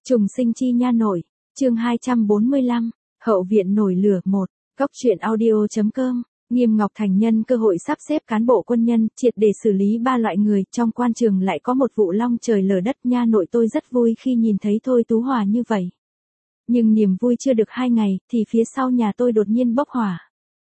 Trùng sinh chi nha nội, chương 245, hậu viện nổi lửa 1, góc truyện audio.com, Nghiêm Ngọc Thành nhân cơ hội sắp xếp cán bộ quân nhân, triệt để xử lý 3 loại người, trong quan trường lại có một vụ long trời lở đất, nha nội tôi rất vui khi nhìn thấy Thôi Tú Hòa như vậy. Nhưng niềm vui chưa được 2 ngày, thì phía sau nhà tôi đột nhiên bốc hỏa.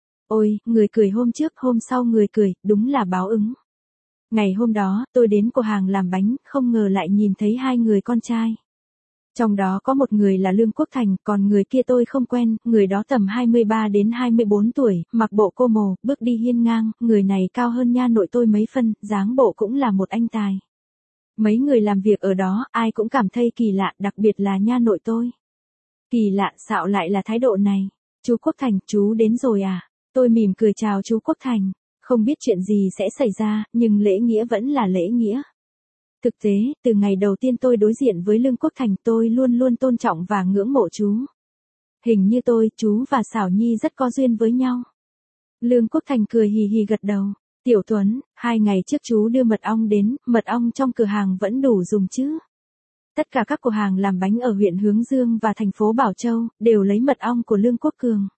Ôi, người cười hôm trước, hôm sau người cười, đúng là báo ứng. Ngày hôm đó, tôi đến cửa hàng làm bánh, không ngờ lại nhìn thấy 2 người con trai. Trong đó có một người là Lương Quốc Thành, còn người kia tôi không quen, người đó tầm 23 đến 24 tuổi, mặc bộ cô mồ, bước đi hiên ngang, người này cao hơn nha nội tôi mấy phân, dáng bộ cũng là một anh tài. Mấy người làm việc ở đó, ai cũng cảm thấy kỳ lạ, đặc biệt là nha nội tôi. Kỳ lạ, xạo lại là thái độ này. Chú Quốc Thành, chú đến rồi à? Tôi mỉm cười chào chú Quốc Thành. Không biết chuyện gì sẽ xảy ra, nhưng lễ nghĩa vẫn là lễ nghĩa. Thực tế, từ ngày đầu tiên tôi đối diện với Lương Quốc Thành, tôi luôn luôn tôn trọng và ngưỡng mộ chú. Hình như chú và Xảo Nhi rất có duyên với nhau. Lương Quốc Thành cười hì hì gật đầu. Tiểu Tuấn, 2 ngày trước chú đưa mật ong đến, mật ong trong cửa hàng vẫn đủ dùng chứ? Tất cả các cửa hàng làm bánh ở huyện Hướng Dương và thành phố Bảo Châu, đều lấy mật ong của Lương Quốc Cường.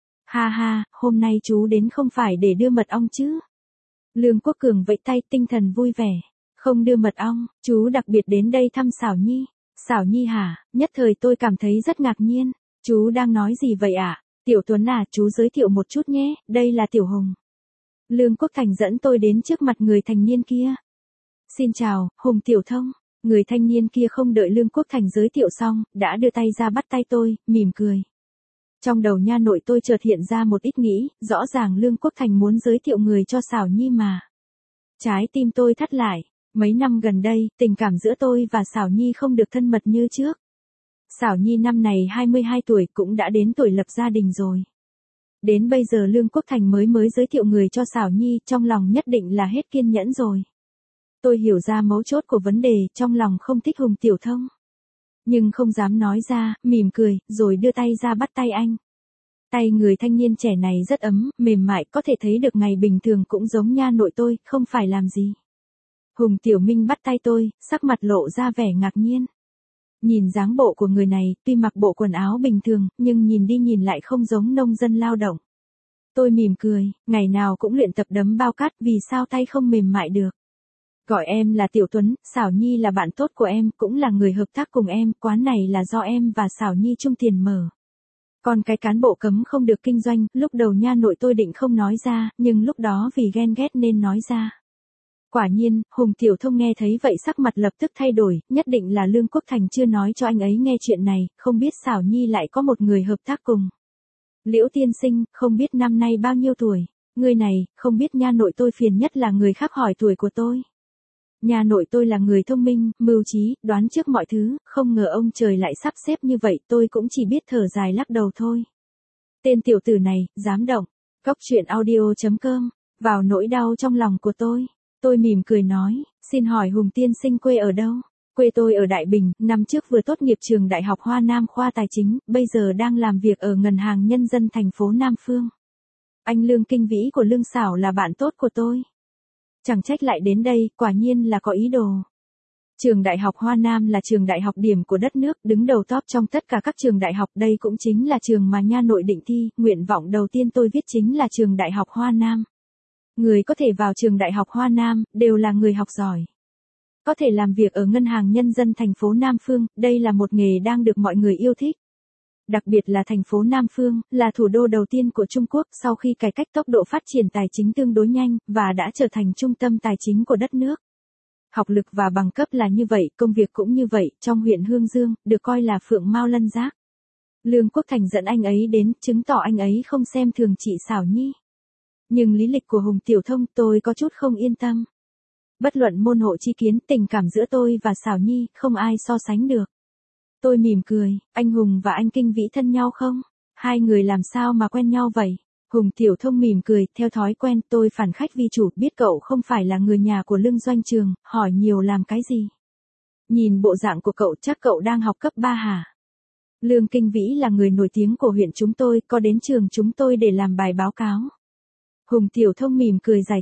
Ha ha, hôm nay chú đến không phải để đưa mật ong chứ? Lương Quốc Cường vẫy tay tinh thần vui vẻ. Không đưa mật ong, chú đặc biệt đến đây thăm Xảo Nhi. Xảo Nhi hả? Nhất thời tôi cảm thấy rất ngạc nhiên. Chú đang nói gì vậy ạ? Tiểu Tuấn à, chú giới thiệu một chút nhé, đây là Tiểu Hùng. Lương Quốc Thành dẫn tôi đến trước mặt người thanh niên kia. Xin chào, Hùng Tiểu Thông. Người thanh niên kia không đợi Lương Quốc Thành giới thiệu xong, đã đưa tay ra bắt tay tôi, mỉm cười. Trong đầu nha nội tôi chợt hiện ra một ít nghĩ, rõ ràng Lương Quốc Thành muốn giới thiệu người cho Xảo Nhi mà. Trái tim tôi thắt lại. Mấy năm gần đây, tình cảm giữa tôi và Xảo Nhi không được thân mật như trước. Xảo Nhi năm này 22 tuổi cũng đã đến tuổi lập gia đình rồi. Đến bây giờ Lương Quốc Thành mới giới thiệu người cho Xảo Nhi, trong lòng nhất định là hết kiên nhẫn rồi. Tôi hiểu ra mấu chốt của vấn đề, trong lòng không thích Hùng Tiểu Thông. Nhưng không dám nói ra, mỉm cười, rồi đưa tay ra bắt tay anh. Tay người thanh niên trẻ này rất ấm, mềm mại, có thể thấy được ngày bình thường cũng giống nha nội tôi, không phải làm gì. Hùng Tiểu Minh bắt tay tôi, sắc mặt lộ ra vẻ ngạc nhiên. Nhìn dáng bộ của người này, tuy mặc bộ quần áo bình thường, nhưng nhìn đi nhìn lại không giống nông dân lao động. Tôi mỉm cười, ngày nào cũng luyện tập đấm bao cát, vì sao tay không mềm mại được. Gọi em là Tiểu Tuấn, Xảo Nhi là bạn tốt của em, cũng là người hợp tác cùng em, quán này là do em và Xảo Nhi chung tiền mở. Còn cái cán bộ cấm không được kinh doanh, lúc đầu nha nội tôi định không nói ra, nhưng lúc đó vì ghen ghét nên nói ra. Quả nhiên, Hùng Tiểu Thông nghe thấy vậy sắc mặt lập tức thay đổi, nhất định là Lương Quốc Thành chưa nói cho anh ấy nghe chuyện này, không biết Xảo Nhi lại có một người hợp tác cùng. Liễu tiên sinh, không biết năm nay bao nhiêu tuổi? Người này, không biết nha nội tôi phiền nhất là người khác hỏi tuổi của tôi. Nha nội tôi là người thông minh, mưu trí, đoán trước mọi thứ, không ngờ ông trời lại sắp xếp như vậy, tôi cũng chỉ biết thở dài lắc đầu thôi. Tên tiểu tử này, dám động. Góc truyện audio.com, vào nỗi đau trong lòng của tôi. Tôi mỉm cười nói, xin hỏi Hùng tiên sinh quê ở đâu? Quê tôi ở Đại Bình, năm trước vừa tốt nghiệp trường Đại học Hoa Nam khoa Tài chính, bây giờ đang làm việc ở Ngân hàng Nhân dân thành phố Nam Phương. Anh Lương Kinh Vĩ của Lương Xảo là bạn tốt của tôi. Chẳng trách lại đến đây, quả nhiên là có ý đồ. Trường Đại học Hoa Nam là trường đại học điểm của đất nước, đứng đầu top trong tất cả các trường đại học, đây cũng chính là trường mà nha nội định thi, nguyện vọng đầu tiên tôi viết chính là trường Đại học Hoa Nam. Người có thể vào trường Đại học Hoa Nam, đều là người học giỏi. Có thể làm việc ở Ngân hàng Nhân dân thành phố Nam Phương, đây là một nghề đang được mọi người yêu thích. Đặc biệt là thành phố Nam Phương, là thủ đô đầu tiên của Trung Quốc sau khi cải cách tốc độ phát triển tài chính tương đối nhanh, và đã trở thành trung tâm tài chính của đất nước. Học lực và bằng cấp là như vậy, công việc cũng như vậy, trong huyện Hương Dương, được coi là phượng mao lân giác. Lương Quốc Thành dẫn anh ấy đến, chứng tỏ anh ấy không xem thường chị Xảo Nhi. Nhưng lý lịch của Hùng Tiểu Thông tôi có chút không yên tâm. Bất luận môn hộ chi kiến, tình cảm giữa tôi và Xảo Nhi, không ai so sánh được. Tôi mỉm cười, anh Hùng và anh Kinh Vĩ thân nhau không? 2 người làm sao mà quen nhau vậy? Hùng Tiểu Thông mỉm cười, theo thói quen, tôi phản khách vi chủ, biết cậu không phải là người nhà của Lương Doanh Trường, hỏi nhiều làm cái gì? Nhìn bộ dạng của cậu chắc cậu đang học cấp 3 hả? Lương Kinh Vĩ là người nổi tiếng của huyện chúng tôi, có đến trường chúng tôi để làm bài báo cáo. Hùng Tiểu Thông mỉm cười giải thích,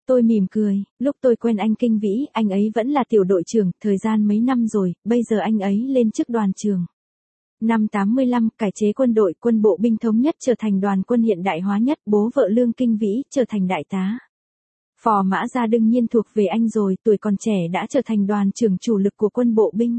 Tôi mỉm cười, lúc tôi quen anh Kinh Vĩ, anh ấy vẫn là tiểu đội trưởng, thời gian mấy năm rồi, bây giờ anh ấy lên chức đoàn trưởng. Năm 85, cải chế quân đội, quân bộ binh thống nhất trở thành đoàn quân hiện đại hóa nhất, bố vợ Lương Kinh Vĩ trở thành đại tá. Phò Mã Gia đương nhiên thuộc về anh rồi, tuổi còn trẻ đã trở thành đoàn trưởng chủ lực của quân bộ binh.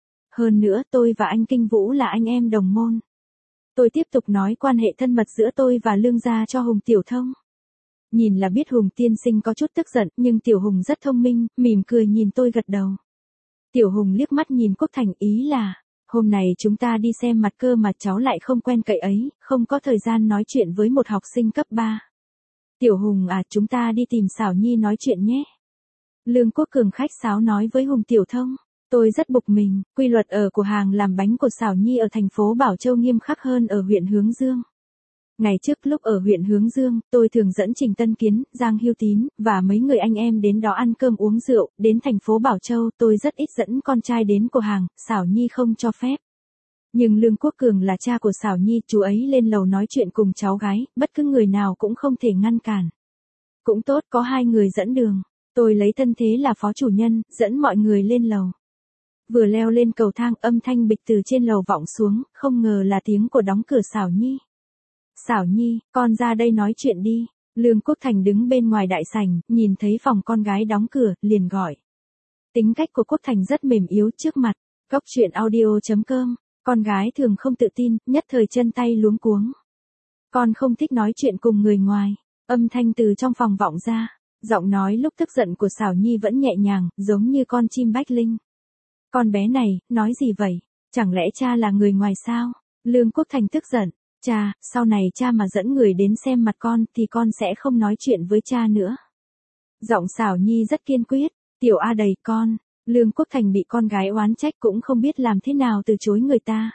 Hơn nữa, tôi và anh Kinh Vũ là anh em đồng môn. Tôi tiếp tục nói quan hệ thân mật giữa tôi và Lương gia cho Hùng Tiểu Thông. Nhìn là biết Hùng tiên sinh có chút tức giận, nhưng Tiểu Hùng rất thông minh, mỉm cười nhìn tôi gật đầu. Tiểu Hùng liếc mắt nhìn Quốc Thành, ý là, hôm nay chúng ta đi xem mặt cơ mà cháu lại không quen cậy ấy, không có thời gian nói chuyện với một học sinh cấp 3. Tiểu Hùng à, chúng ta đi tìm Xảo Nhi nói chuyện nhé. Lương Quốc Cường khách sáo nói với Hùng Tiểu Thông. Tôi rất bực mình, quy luật ở của hàng làm bánh của Xảo Nhi ở thành phố Bảo Châu nghiêm khắc hơn ở huyện Hướng Dương. Ngày trước lúc ở huyện Hướng Dương, tôi thường dẫn Trình Tân Kiến, Giang Hưu Tín, và mấy người anh em đến đó ăn cơm uống rượu, đến thành phố Bảo Châu tôi rất ít dẫn con trai đến của hàng, Xảo Nhi không cho phép. Nhưng Lương Quốc Cường là cha của Xảo Nhi, chú ấy lên lầu nói chuyện cùng cháu gái, bất cứ người nào cũng không thể ngăn cản. Cũng tốt có hai người dẫn đường, tôi lấy thân thế là phó chủ nhân, dẫn mọi người lên lầu. Vừa leo lên cầu thang âm thanh bịch từ trên lầu vọng xuống, không ngờ là tiếng của đóng cửa Xảo Nhi. Xảo Nhi, con ra đây nói chuyện đi. Lương Quốc Thành đứng bên ngoài đại sảnh, nhìn thấy phòng con gái đóng cửa, liền gọi. Tính cách của Quốc Thành rất mềm yếu trước mặt. Góc truyện audio.com, con gái thường không tự tin, nhất thời chân tay luống cuống. Con không thích nói chuyện cùng người ngoài. Âm thanh từ trong phòng vọng ra. Giọng nói lúc tức giận của Xảo Nhi vẫn nhẹ nhàng, giống như con chim bách linh. Con bé này, nói gì vậy? Chẳng lẽ cha là người ngoài sao? Lương Quốc Thành tức giận. Cha, sau này cha mà dẫn người đến xem mặt con thì con sẽ không nói chuyện với cha nữa. Giọng Xảo Nhi rất kiên quyết. Tiểu A đầy con. Lương Quốc Thành bị con gái oán trách cũng không biết làm thế nào từ chối người ta.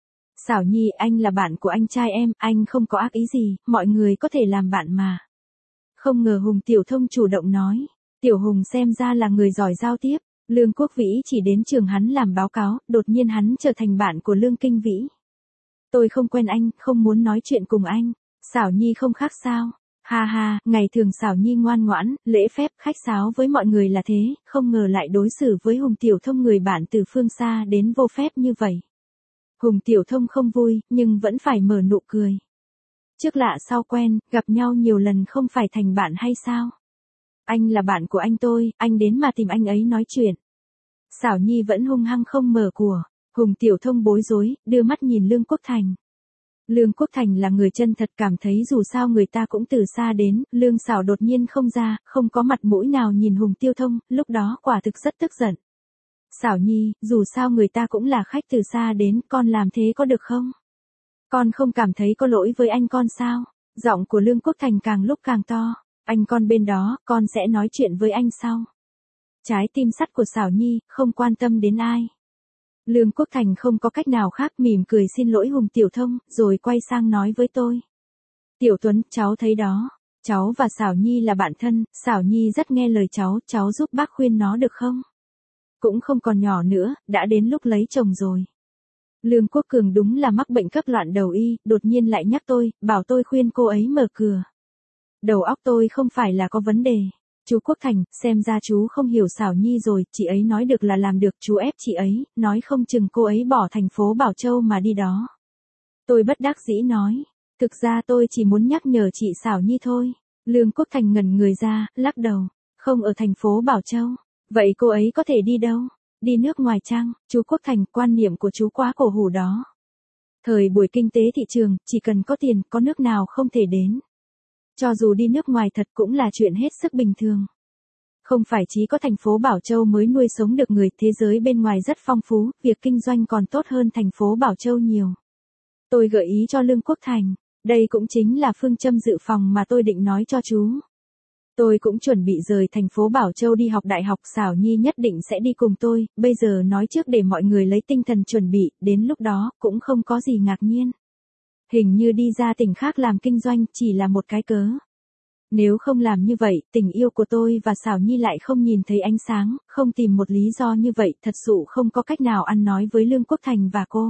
Xảo Nhi, anh là bạn của anh trai em, anh không có ác ý gì, mọi người có thể làm bạn mà. Không ngờ Hùng Tiểu Thông chủ động nói. Tiểu Hùng xem ra là người giỏi giao tiếp. Lương Quốc Vĩ chỉ đến trường hắn làm báo cáo, đột nhiên hắn trở thành bạn của Lương Kinh Vĩ. Tôi không quen anh, không muốn nói chuyện cùng anh. Xảo Nhi không khác sao? Ha ha, ngày thường Xảo Nhi ngoan ngoãn, lễ phép, khách sáo với mọi người là thế, không ngờ lại đối xử với Hùng Tiểu Thông người bạn từ phương xa đến vô phép như vậy. Hùng Tiểu Thông không vui, nhưng vẫn phải mở nụ cười. Trước lạ sau quen, gặp nhau nhiều lần không phải thành bạn hay sao? Anh là bạn của anh tôi, anh đến mà tìm anh ấy nói chuyện. Xảo Nhi vẫn hung hăng không mở của. Hùng Tiểu Thông bối rối, đưa mắt nhìn Lương Quốc Thành. Lương Quốc Thành là người chân thật, cảm thấy dù sao người ta cũng từ xa đến, Lương Xảo đột nhiên không ra, không có mặt mũi nào nhìn Hùng Tiểu Thông, lúc đó quả thực rất tức giận. Xảo Nhi, dù sao người ta cũng là khách từ xa đến, con làm thế có được không? Con không cảm thấy có lỗi với anh con sao? Giọng của Lương Quốc Thành càng lúc càng to. Anh con bên đó, con sẽ nói chuyện với anh sau. Trái tim sắt của Xảo Nhi, không quan tâm đến ai. Lương Quốc Thành không có cách nào khác, mỉm cười xin lỗi Hùng Tiểu Thông, rồi quay sang nói với tôi. Tiểu Tuấn, cháu thấy đó. Cháu và Xảo Nhi là bạn thân, Xảo Nhi rất nghe lời cháu giúp bác khuyên nó được không? Cũng không còn nhỏ nữa, đã đến lúc lấy chồng rồi. Lương Quốc Cường đúng là mắc bệnh cấp loạn đầu y, đột nhiên lại nhắc tôi, bảo tôi khuyên cô ấy mở cửa. Đầu óc tôi không phải là có vấn đề. Chú Quốc Thành, xem ra chú không hiểu Xảo Nhi rồi, chị ấy nói được là làm được, chú ép chị ấy, nói không chừng cô ấy bỏ thành phố Bảo Châu mà đi đó. Tôi bất đắc dĩ nói, thực ra tôi chỉ muốn nhắc nhở chị Xảo Nhi thôi. Lương Quốc Thành ngẩn người ra, lắc đầu, không ở thành phố Bảo Châu, vậy cô ấy có thể đi đâu? Đi nước ngoài chăng? Chú Quốc Thành, quan niệm của chú quá cổ hủ đó. Thời buổi kinh tế thị trường, chỉ cần có tiền, có nước nào không thể đến. Cho dù đi nước ngoài thật cũng là chuyện hết sức bình thường. Không phải chỉ có thành phố Bảo Châu mới nuôi sống được người, thế giới bên ngoài rất phong phú, việc kinh doanh còn tốt hơn thành phố Bảo Châu nhiều. Tôi gợi ý cho Lương Quốc Thành, đây cũng chính là phương châm dự phòng mà tôi định nói cho chú. Tôi cũng chuẩn bị rời thành phố Bảo Châu đi học đại học, Xảo Nhi nhất định sẽ đi cùng tôi, bây giờ nói trước để mọi người lấy tinh thần chuẩn bị, đến lúc đó cũng không có gì ngạc nhiên. Hình như đi ra tỉnh khác làm kinh doanh chỉ là một cái cớ. Nếu không làm như vậy, tình yêu của tôi và Xảo Nhi lại không nhìn thấy ánh sáng, không tìm một lý do như vậy, thật sự không có cách nào ăn nói với Lương Quốc Thành và cô.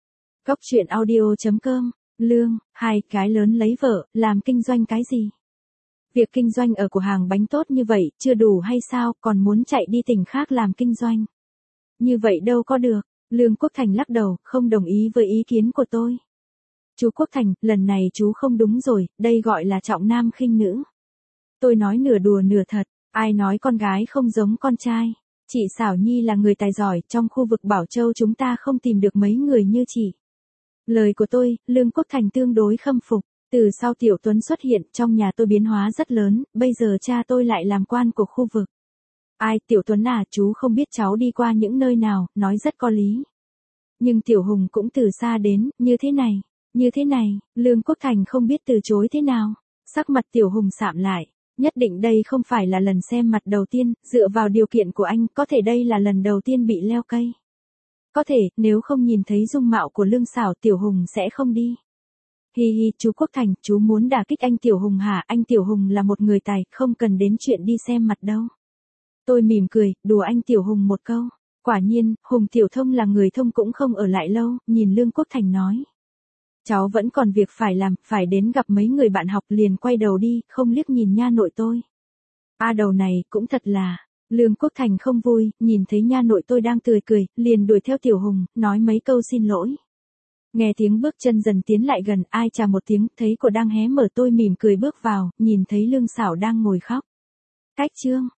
Góc truyện audio.com, Lương, hai cái lớn lấy vợ, làm kinh doanh cái gì? Việc kinh doanh ở cửa hàng bánh tốt như vậy, chưa đủ hay sao, còn muốn chạy đi tỉnh khác làm kinh doanh. Như vậy đâu có được. Lương Quốc Thành lắc đầu, không đồng ý với ý kiến của tôi. Chú Quốc Thành, lần này chú không đúng rồi, đây gọi là trọng nam khinh nữ. Tôi nói nửa đùa nửa thật, ai nói con gái không giống con trai. Chị Xảo Nhi là người tài giỏi, trong khu vực Bảo Châu chúng ta không tìm được mấy người như chị. Lời của tôi, Lương Quốc Thành tương đối khâm phục. Từ sau Tiểu Tuấn xuất hiện, trong nhà tôi biến hóa rất lớn, bây giờ cha tôi lại làm quan của khu vực. Ai, Tiểu Tuấn à, chú không biết cháu đi qua những nơi nào, nói rất có lý. Nhưng Tiểu Hùng cũng từ xa đến, như thế này, Lương Quốc Thành không biết từ chối thế nào. Sắc mặt Tiểu Hùng sạm lại, nhất định đây không phải là lần xem mặt đầu tiên, dựa vào điều kiện của anh, có thể đây là lần đầu tiên bị leo cây. Có thể, nếu không nhìn thấy dung mạo của Lương Xảo Tiểu Hùng sẽ không đi. Hi hi, chú Quốc Thành, chú muốn đả kích anh Tiểu Hùng hả? Anh Tiểu Hùng là một người tài, không cần đến chuyện đi xem mặt đâu. Tôi mỉm cười, đùa anh Tiểu Hùng một câu. Quả nhiên, Hùng Tiểu Thông là người thông cũng không ở lại lâu, nhìn Lương Quốc Thành nói. Cháu vẫn còn việc phải làm, phải đến gặp mấy người bạn học liền quay đầu đi, không liếc nhìn nha nội tôi. Đầu này, cũng thật là. Lương Quốc Thành không vui, nhìn thấy nha nội tôi đang tươi cười, liền đuổi theo Tiểu Hùng, nói mấy câu xin lỗi. Nghe tiếng bước chân dần tiến lại gần, ai chà một tiếng, thấy cô đang hé mở tôi mỉm cười bước vào, nhìn thấy Lương Xảo đang ngồi khóc. Cách chương.